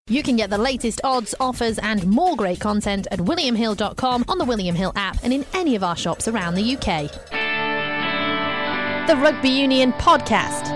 You can get the latest odds, offers and more great content at williamhill.com, on the William Hill app and in any of our shops around the UK. The Rugby Union Podcast.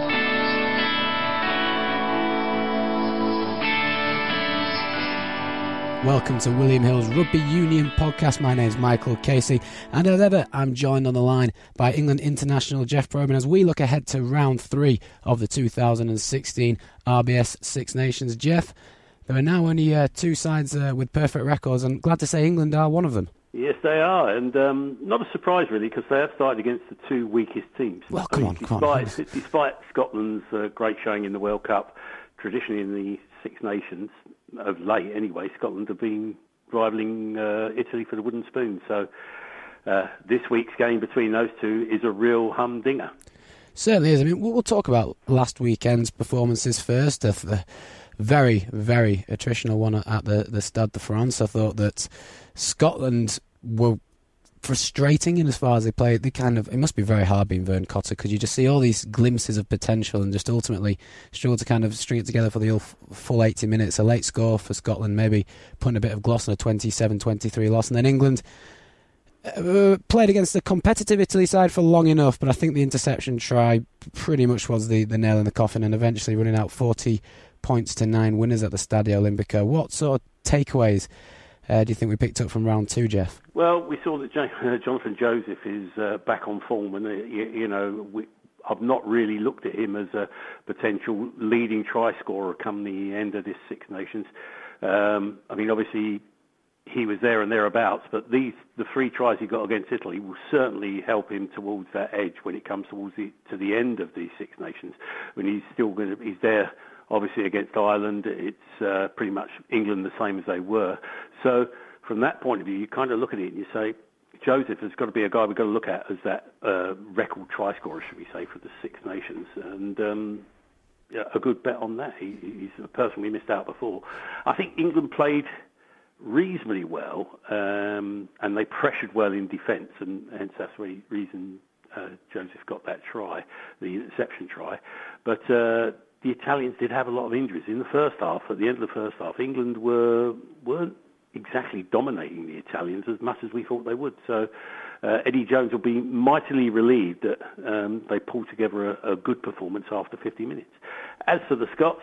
Welcome to William Hill's Rugby Union Podcast. My name's Michael Casey, and as ever, I'm joined on the line by England international Jeff Probyn as we look ahead to round 3 of the 2016 RBS Six Nations. Jeff, there are now only 2 sides with perfect records, and glad to say England are one of them. Yes, they are, and not a surprise really, because they have started against the 2 weakest teams. Well, come on. Despite Scotland's great showing in the World Cup, traditionally in the Six Nations, of late anyway, Scotland have been rivaling Italy for the wooden spoon. So this week's game between those two is a real humdinger. Certainly is. I mean, we'll talk about last weekend's performances first. The very, very attritional one at the Stade de France. I thought that Scotland were frustrating in as far as they played. It must be very hard being Vern Cotter, because you just see all these glimpses of potential and just ultimately struggle to kind of string it together for the full 80 minutes. A late score for Scotland, maybe putting a bit of gloss on a 27-23 loss. And then England played against the competitive Italy side for long enough, but I think the interception try pretty much was the nail in the coffin, and eventually running out 40 points to 9 winners at the Stadio Olimpico. What sort of takeaways do you think we picked up from round 2, Jeff? Well, we saw that Jonathan Joseph is back on form, and I've not really looked at him as a potential leading try scorer come the end of this Six Nations. I mean, obviously he was there and thereabouts, but the 3 tries he got against Italy will certainly help him towards that edge when it comes to the end of the Six Nations. When he's there. Obviously, against Ireland, it's pretty much England the same as they were. So, from that point of view, you kind of look at it and you say, Joseph has got to be a guy we've got to look at as that record try scorer, should we say, for the Six Nations. And a good bet on that. He's a person we missed out before. I think England played reasonably well, and they pressured well in defence, and hence that's the reason Joseph got that try, the interception try. But the Italians did have a lot of injuries in the first half. At the end of the first half, England weren't exactly dominating the Italians as much as we thought they would. So Eddie Jones will be mightily relieved that they pulled together a good performance after 50 minutes. As for the Scots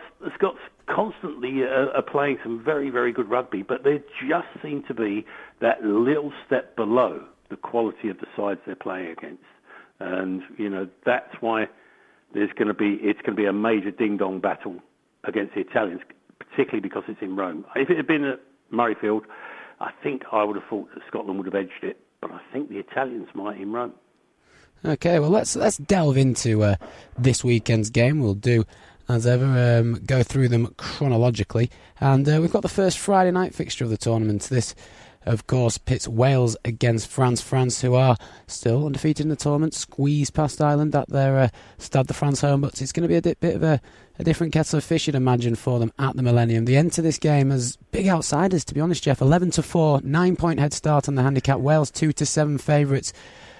constantly are playing some very, very good rugby, but they just seem to be that little step below the quality of the sides they're playing against. And, that's why it's going to be a major ding-dong battle against the Italians, particularly because it's in Rome. If it had been at Murrayfield, I think I would have thought that Scotland would have edged it, but I think the Italians might in Rome. Okay, well, let's delve into this weekend's game. We'll do, as ever, go through them chronologically. And we've got the first Friday night fixture of the tournament. This, of course, pits Wales against France. France, who are still undefeated in the tournament, squeezed past Ireland at their Stade de France home, but it's going to be a bit of a different kettle of fish, you'd imagine, for them at the Millennium. They enter this game as big outsiders, to be honest, Jeff. 11-4, 9-point head start on the handicap. Wales 2-7 favourites.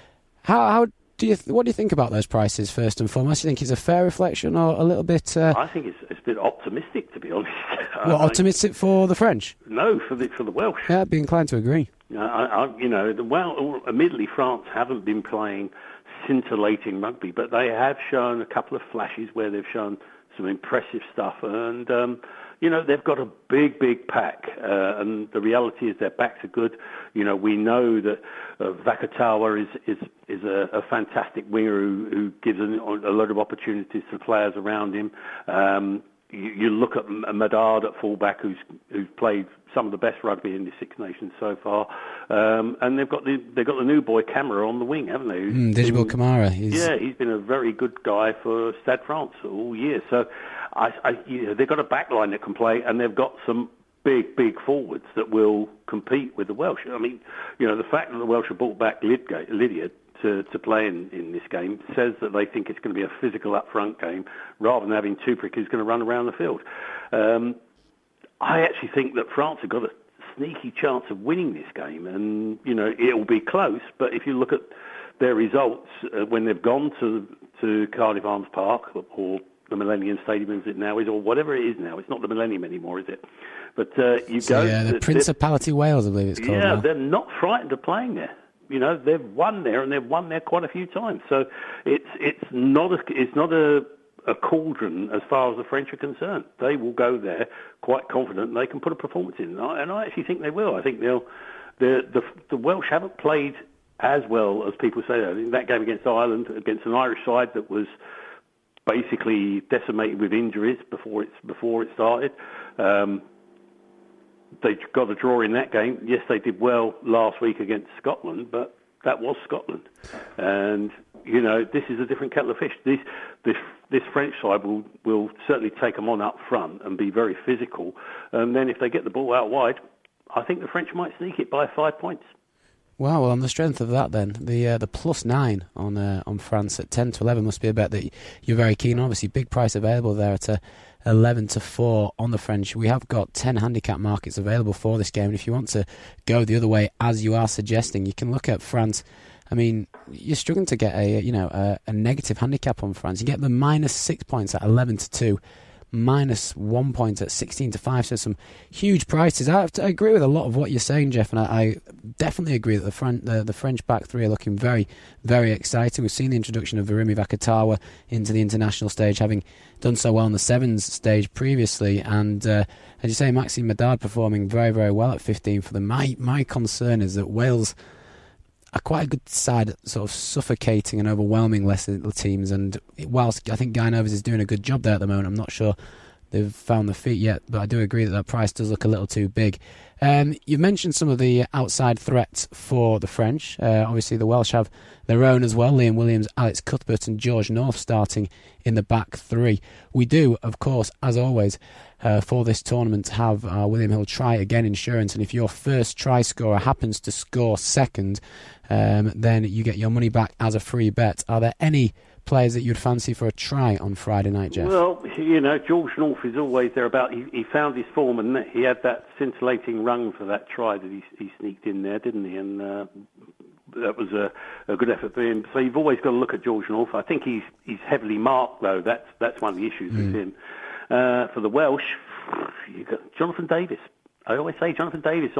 What do you think about those prices, first and foremost? Do you think it's a fair reflection or a little bit... I think it's a bit optimistic, to be honest. Optimistic for the French? No, for the Welsh. Yeah, I'd be inclined to agree. Admittedly, France haven't been playing scintillating rugby, but they have shown a couple of flashes where they've shown some impressive stuff. And, they've got a big pack. And the reality is their backs are good. We know that Vakatawa is a fantastic winger who gives a lot of opportunities to players around him. You look at Medard at fullback, who's played some of the best rugby in the Six Nations so far, and they've got the new boy Camara on the wing, haven't they? Djibril Kamara. He's been a very good guy for Stade France all year. So they've got a backline that can play, and they've got some big forwards that will compete with the Welsh. I mean, the fact that the Welsh have brought back Lydiard to play in this game says that they think it's going to be a physical up-front game rather than having Tuprick who's going to run around the field. I actually think that France have got a sneaky chance of winning this game, and it'll be close, but if you look at their results when they've gone to Cardiff Arms Park or the Millennium Stadium as it now is, or whatever it is now. It's not the Millennium anymore, is it? But the Principality Wales, I believe it's called. Yeah, now. They're not frightened of playing there. They've won there, and they've won there quite a few times. So it's not a cauldron as far as the French are concerned. They will go there quite confident they can put a performance in, and I actually think they will. I think the Welsh haven't played as well as people say. I think that game against Ireland, against an Irish side that was basically decimated with injuries before it started. They got a draw in that game. Yes, they did well last week against Scotland, but that was Scotland. And, this is a different kettle of fish. This French side will certainly take them on up front and be very physical. And then if they get the ball out wide, I think the French might sneak it by 5 points. Wow, well, on the strength of that then, the +9 on France at 10-11 must be a bet that you're very keen on. Obviously, big price available there at 11-4 on the French. We have got 10 handicap markets available for this game, and if you want to go the other way, as you are suggesting, you can look at France. I mean, you're struggling to get a negative handicap on France. You get the -6 points at 11-2. -1 point at 16-5, so some huge prices. I agree with a lot of what you're saying, Jeff, and I definitely agree that the French back three are looking very, very exciting. We've seen the introduction of Virimi Vakatawa into the international stage, having done so well on the sevens stage previously, and as you say, Maxime Medard performing very, very well at 15 for them. My concern is that Wales are quite a good side at sort of suffocating and overwhelming lesser teams, and whilst I think Guy Novas is doing a good job there at the moment, I'm not sure they've found the feet yet, but I do agree that price does look a little too big. You've mentioned some of the outside threats for the French. Obviously the Welsh have their own as well, Liam Williams, Alex Cuthbert and George North starting in the back three. We do, of course, as always, for this tournament have William Hill Try Again insurance, and if your first try scorer happens to score second, then you get your money back as a free bet. Are there any players that you'd fancy for a try on Friday night, Jeff? Well, George North is always there about. He found his form, and he had that scintillating run for that try that he sneaked in there, didn't he? And that was a good effort for him. So you've always got to look at George North. I think he's heavily marked, though. That's one of the issues with him. For the Welsh, you've got Jonathan Davis. I always say Jonathan Davis.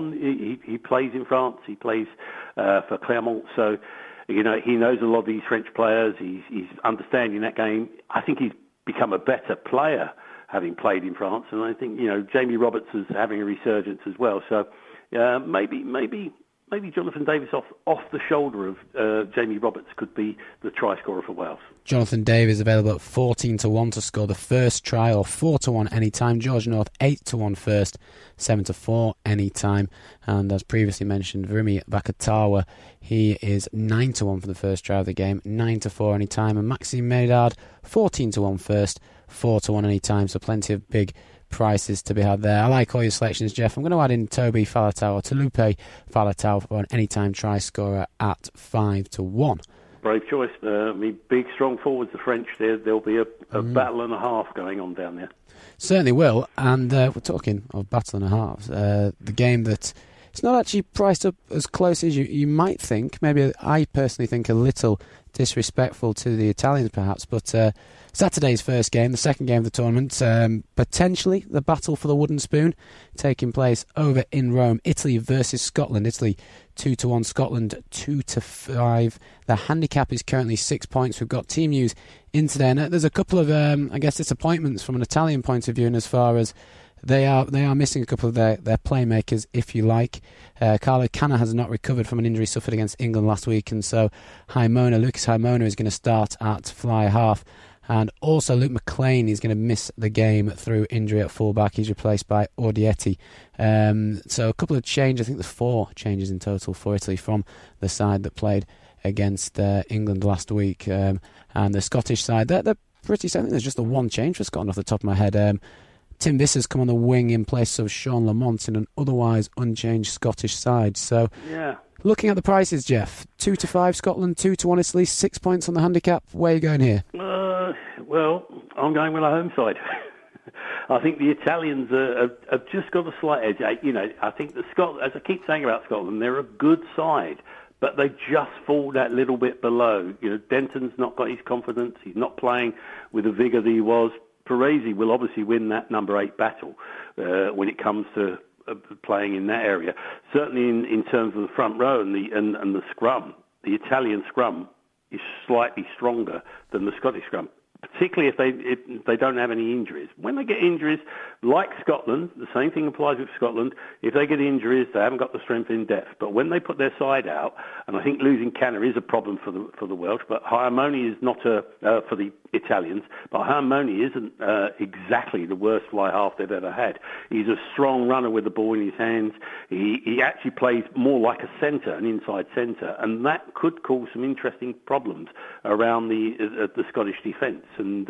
He plays in France. He plays for Clermont. So, he knows a lot of these French players. He's understanding that game. I think he's become a better player having played in France. And I think, Jamie Roberts is having a resurgence as well. So maybe Jonathan Davis off the shoulder of Jamie Roberts could be the try scorer for Wales. Jonathan Davis available at 14-1 to score the first try, or 4-1 anytime. George North 8-1 first, 7-4 anytime. And as previously mentioned, Virimi Vakatawa, he is 9-1 for the first try of the game, 9-4 anytime. And Maxime Medard 14-1 first, 4-1 anytime. So plenty of big prices to be had there. I like all your selections, Jeff. I'm going to add in Toby Faletau or Talupe Faletau for an anytime try scorer at 5-1. Brave choice. Big, strong forwards, the French. There'll be a battle and a half going on down there. Certainly will. And we're talking of battle and a half. The game that it's not actually priced up as close as you might think. Maybe I personally think a little disrespectful to the Italians, perhaps, but Saturday's first game, the second game of the tournament, potentially the battle for the wooden spoon, taking place over in Rome. Italy versus Scotland. Italy 2-1, Scotland 2-5. The handicap is currently 6 points. We've got team news in today, and there's a couple of disappointments from an Italian point of view, and as far as they are missing a couple of their playmakers, if you like. Carlo Canna has not recovered from an injury suffered against England last week, and so Lucas Haimona is going to start at fly half. And also Luke McLean is going to miss the game through injury at fullback. He's replaced by Ordietti. So a couple of changes. I think there's 4 changes in total for Italy from the side that played against England last week. And the Scottish side, they're pretty set. I think there's just the one change for Scotland off the top of my head. Tim Visser's come on the wing in place of Sean Lamont in an otherwise unchanged Scottish side. So, yeah. Looking at the prices, Jeff, 2-5 Scotland, 2-1 Italy, 6 points on the handicap. Where are you going here? Well, I'm going with a home side. I think the Italians have just got a slight edge. I think as I keep saying about Scotland, they're a good side, but they just fall that little bit below. Denton's not got his confidence. He's not playing with the vigour that he was. Parisi will obviously win that number 8 battle when it comes to playing in that area. Certainly in terms of the front row and the scrum, the Italian scrum is slightly stronger than the Scottish scrum, particularly if they don't have any injuries. When they get injuries, like Scotland, the same thing applies with Scotland. If they get injuries, they haven't got the strength in depth. But when they put their side out, and I think losing Canna is a problem for the Welsh, but Harmony is not for the Italians. But Harmony isn't exactly the worst fly half they've ever had. He's a strong runner with the ball in his hands. He actually plays more like a centre, an inside centre, and that could cause some interesting problems around the Scottish defence. And,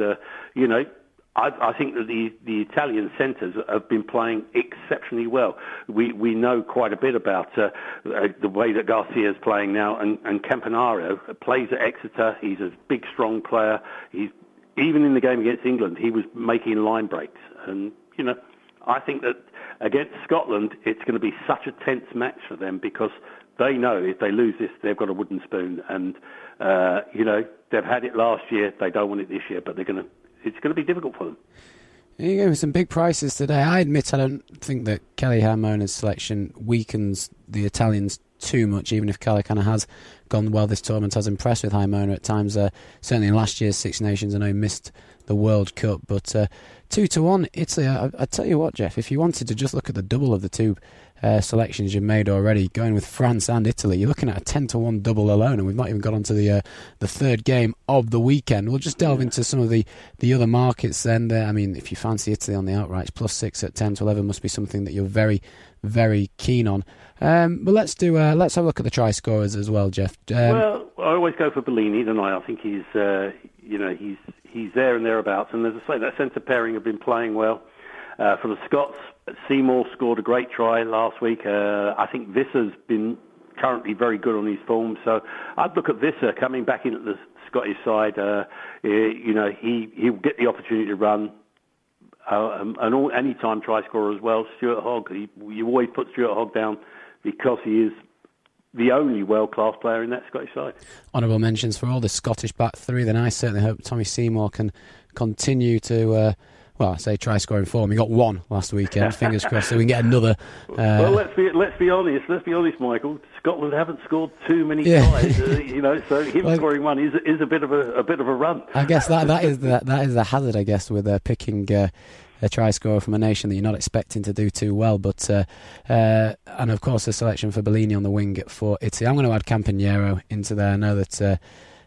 I think that the Italian centres have been playing exceptionally well. We know quite a bit about the way that Garcia's playing now, and Campanaro plays at Exeter. He's a big, strong player. Even in the game against England, he was making line breaks. And, I think that against Scotland, it's going to be such a tense match for them because they know if they lose this, they've got a wooden spoon. And, they've had it last year. They don't want it this year, but it's going to be difficult for them. You gave me some big prices today. I admit I don't think that Kelly Harmona's selection weakens the Italians too much, even if Kelly kind of has gone well this tournament, has impressed with Harmona at times. Certainly in last year's Six Nations, I know he missed the World Cup, but 2-1 Italy. I tell you what, Jeff, if you wanted to just look at the double of the two selections you've made already, going with France and Italy, you're looking at a 10-1 double alone, and we've not even got onto the third game of the weekend. We'll just delve into some of the other markets then. I mean, if you fancy Italy on the outrights, +6 at 10-11 must be something that you're very, very keen on. But let's have a look at the try scorers as well, Jeff. Well, I always go for Bellini, don't I? I think he's there and thereabouts. And as I say, that centre pairing have been playing well. For the Scots, Seymour scored a great try last week. I think Visser's been currently very good on his form. So I'd look at Visser coming back into the Scottish side. He'll get the opportunity to run. An anytime try scorer as well, Stuart Hogg. You always put Stuart Hogg down because he is the only world-class player in that Scottish side. Honourable mentions for all the Scottish back three. Then I certainly hope Tommy Seymour can continue to, try scoring form. He got one last weekend. Fingers crossed, so we can get another. Well, let's be honest. Let's be honest, Michael. Scotland haven't scored too many tries. So him scoring one is a bit of a run. I guess that is the hazard. I guess with picking a try scorer from a nation that you're not expecting to do too well. But and of course the selection for Bellini on the wing for Italy. I'm going to add Campagnaro into there. I know that.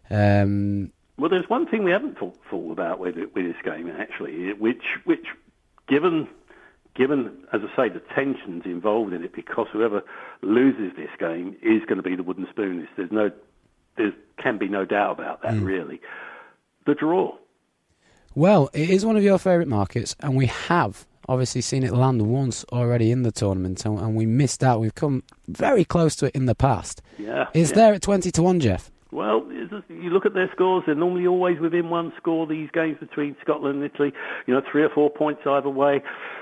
Well, there's one thing we haven't thought about with this game actually, which given as I say the tensions involved in it, because whoever loses this game is going to be the wooden spoon. There can be no doubt about that. Really, the draw. Well, it is one of your favourite markets, and we have obviously seen it land once already in the tournament, and we missed out. We've come very close to it in the past. Yeah, it's there at 20-1, Jeff. Well, you look at their scores; they're normally always within one score. These games between Scotland and Italy, 3 or 4 points either way.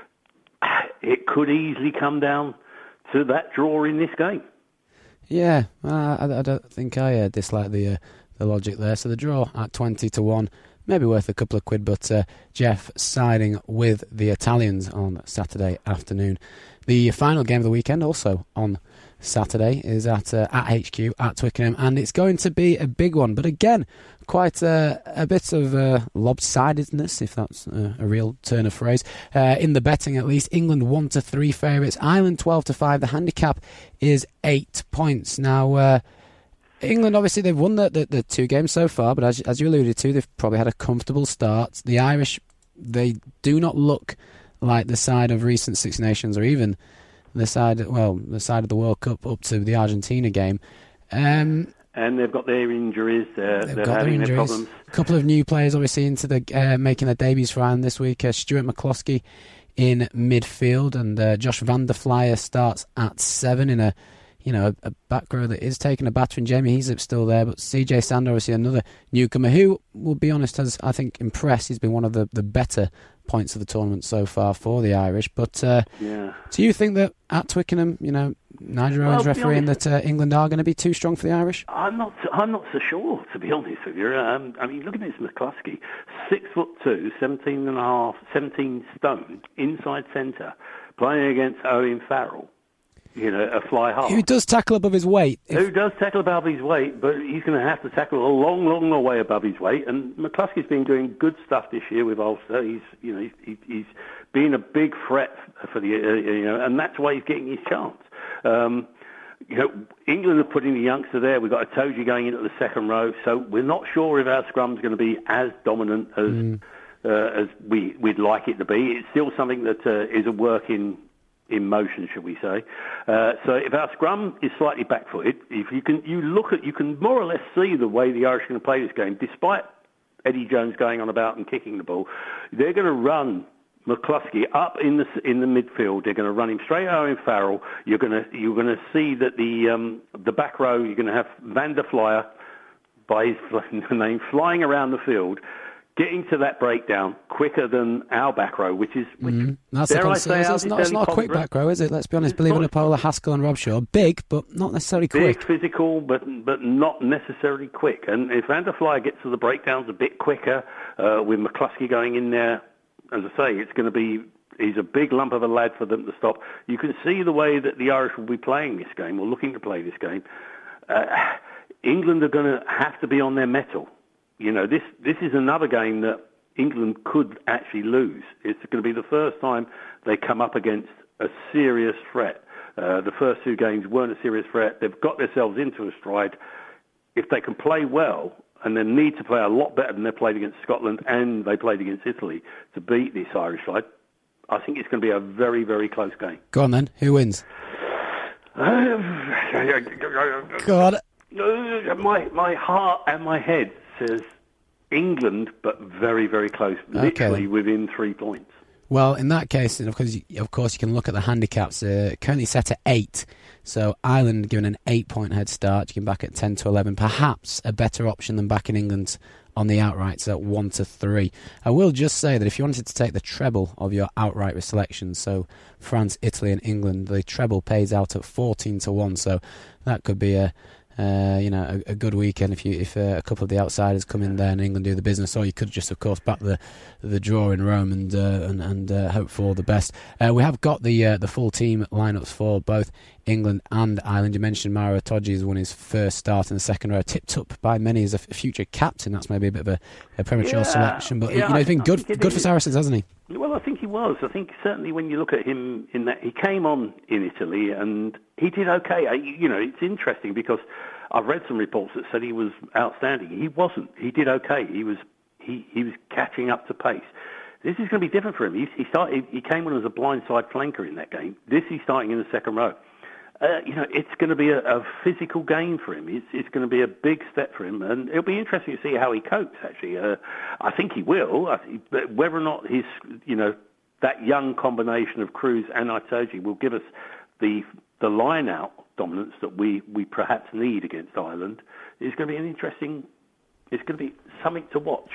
It could easily come down to that draw in this game. Yeah, I don't think I dislike the logic there. So the draw at 20-1. Maybe worth a couple of quid, but Jeff siding with the Italians on Saturday afternoon. The final game of the weekend, also on Saturday, is at HQ at Twickenham, and it's going to be a big one. But again, quite a bit of lopsidedness, if that's a real turn of phrase, in the betting at least. England 1-3 favourites, Ireland 12-5. The handicap is 8 points. Now, England, obviously, they've won the two games so far, but as you alluded to, they've probably had a comfortable start. The Irish, they do not look like the side of recent Six Nations, or even the side of the World Cup up to the Argentina game. And they've got their injuries. They're having their problems. A couple of new players, obviously, into the making their debuts for Ireland this week. Stuart McCloskey in midfield, and Josh van der Flier starts at 7 in a back row that is taking a battering. Jamie Heaslip's still there, but CJ Sander, obviously another newcomer who, we'll be honest, has, I think, impressed. He's been one of the better points of the tournament so far for the Irish. But do you think that at Twickenham, Nigel Owens refereeing that England are going to be too strong for the Irish? I'm not so sure, to be honest with you. I mean, look at this McCluskey, 6'2", 17 stone, inside centre, playing against Owen Farrell. A fly half. Who does tackle above his weight. Who does tackle above his weight, but he's going to have to tackle a long, long way above his weight. And McCluskey's been doing good stuff this year with Ulster. He's been a big threat for the, and that's why he's getting his chance. England are putting the youngster there. We've got Itoje going into the second row, so we're not sure if our scrum's going to be as dominant as we'd like it to be. It's still something that is a work in motion, shall we say. So if our scrum is slightly back-footed, if you can more or less see the way the Irish are going to play this game, despite Eddie Jones going on about and kicking the ball. They're going to run McCluskey up in the midfield. They're going to run him straight at Owen Farrell. You're going to see that the back row, you're going to have Van der Flyer, by his name, flying around the field, getting to that breakdown quicker than our back row, which that's a concern. It's not a quick back row, is it? Let's be honest. Believe Paula Haskell and Rob Shaw, big, but not necessarily quick. Big, physical, but not necessarily quick. And if Van der Flyer gets to the breakdowns a bit quicker, with McCluskey going in there, as I say, it's going to be. He's a big lump of a lad for them to stop. You can see the way that the Irish will be playing this game, or looking to play this game. England are going to have to be on their mettle. This is another game that England could actually lose. It's going to be the first time they come up against a serious threat. The first two games weren't a serious threat. They've got themselves into a stride. If they can play well, and they need to play a lot better than they played against Scotland and they played against Italy to beat this Irish side, I think it's going to be a very, very close game. Go on then. Who wins? God. My heart and my head says England, but very, very close, literally within 3 points. Well, in that case, of course, you can look at the handicaps. Currently set at 8, so Ireland given an 8-point head start. You can back at 10 to 11, perhaps a better option than backing England on the outrights at 1 to 3. I will just say that if you wanted to take the treble of your outright selections, so France, Italy, and England, the treble pays out at 14 to 1. So that could be a good weekend if a couple of the outsiders come in there and England do the business, or you could just, of course, back the draw in Rome and hope for the best. We have got the full team lineups for both England and Ireland. You mentioned Maro Itoje has won his first start in the second row, tipped up by many as a future captain. That's maybe a bit of a premature selection, but he's been good for Saracens, hasn't he? Well, I think he was. I think certainly when you look at him in that, he came on in Italy and he did okay. It's interesting because I've read some reports that said he was outstanding. He wasn't. He did okay. He was catching up to pace. This is going to be different for him. He came on as a blindside flanker in that game. He's starting in the second row. It's going to be a physical game for him. It's going to be a big step for him, and it'll be interesting to see how he copes. Actually, I think he will. But whether or not his, that young combination of Cruz and Itoje will give us the line-out dominance that we perhaps need against Ireland is going to be it's going to be something to watch.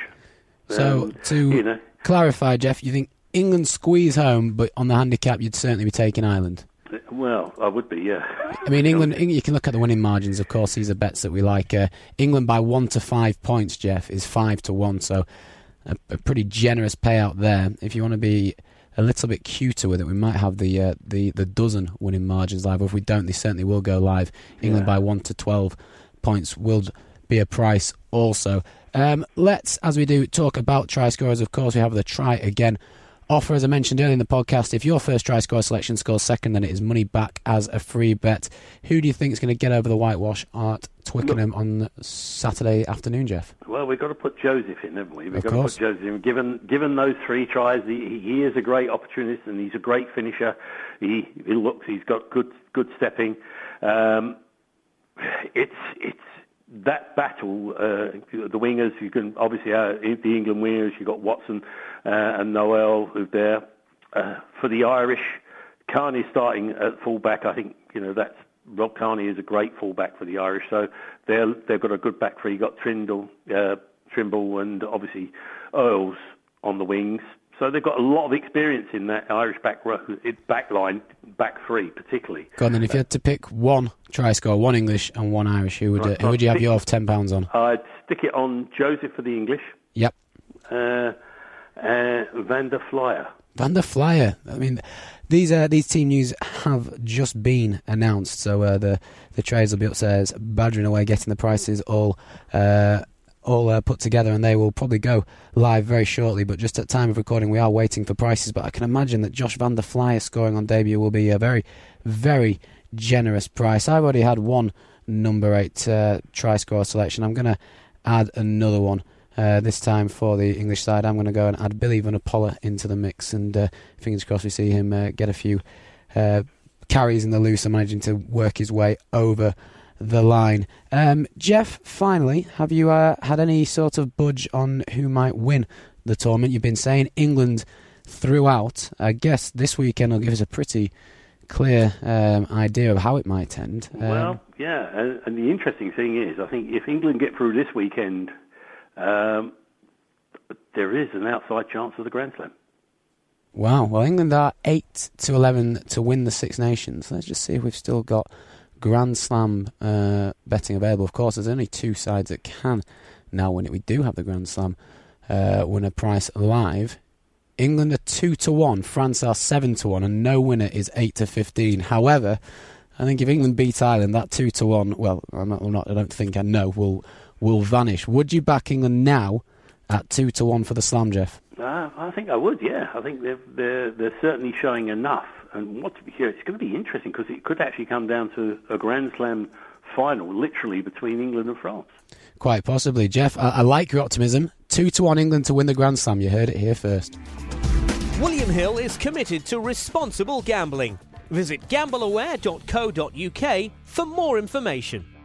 So to clarify, Jeff, you think England squeeze home, but on the handicap you'd certainly be taking Ireland? Well, I would be, yeah. I mean, England, you can look at the winning margins, of course. These are bets that we like. England by 1 to 5 points, Jeff, is 5 to 1, so a pretty generous payout there. If you want to be a little bit cuter with it, we might have the dozen winning margins live. Or if we don't, they certainly will go live. England by 1 to 12 points will be a price also. Let's, as we do, talk about try scorers. Of course, we have the try again offer, as I mentioned earlier in the podcast. If your first try scorer selection scores second, then it is money back as a free bet. Who do you think is going to get over the whitewash at Twickenham on Saturday afternoon, Jeff? Well, we've got to put Joseph in, haven't we? We've got to put Joseph in. Given those 3 tries, he is a great opportunist and he's a great finisher. He's got good stepping. It's that battle, the wingers, you can obviously the England wingers, you've got Watson and Noel who's there. For the Irish, Carney's starting at fullback. I think that's Rob Carney is a great fullback for the Irish, so they've got a good back three. You've got Trimble, and obviously Earls on the wings. So they've got a lot of experience in that Irish back line, back three particularly. Go on then, if you had to pick one try scorer, one English and one Irish, who would you have your £10 on? I'd stick it on Joseph for the English. Yep. Van der Flyer. Van der Flyer. I mean, these team news have just been announced, so the trades will be upstairs badgering away, getting the prices all put together, and they will probably go live very shortly. But just at time of recording, we are waiting for prices. But I can imagine that Josh Van der Flyer scoring on debut will be a very, very generous price. I've already had one number 8 try scorer selection. I'm going to add another one. This time for the English side, I'm going to go and add Billy Vunipola into the mix, and fingers crossed we see him get a few carries in the loose and managing to work his way over the line. Jeff, finally, have you had any sort of budge on who might win the tournament? You've been saying England throughout. I guess this weekend will give us a pretty clear idea of how it might end. Well, yeah, and the interesting thing is, I think if England get through this weekend, there is an outside chance of the Grand Slam. Wow. Well, England are 8-11 to win the Six Nations. Let's just see if we've still got Grand Slam betting available. Of course, there's only 2 sides that can now win it. We do have the Grand Slam winner price live. England are 2-1, France are 7-1, and no winner is 8-15. However, I think if England beat Ireland, that 2-1, well, I don't think I know, will vanish. Would you back England now at 2-1 for the Slam, Jeff? I think I would, yeah. I think they're certainly showing enough. And it's going to be interesting because it could actually come down to a Grand Slam final, literally, between England and France. Quite possibly. Jeff, I like your optimism. 2-1 England to win the Grand Slam. You heard it here first. William Hill is committed to responsible gambling. Visit gambleaware.co.uk for more information.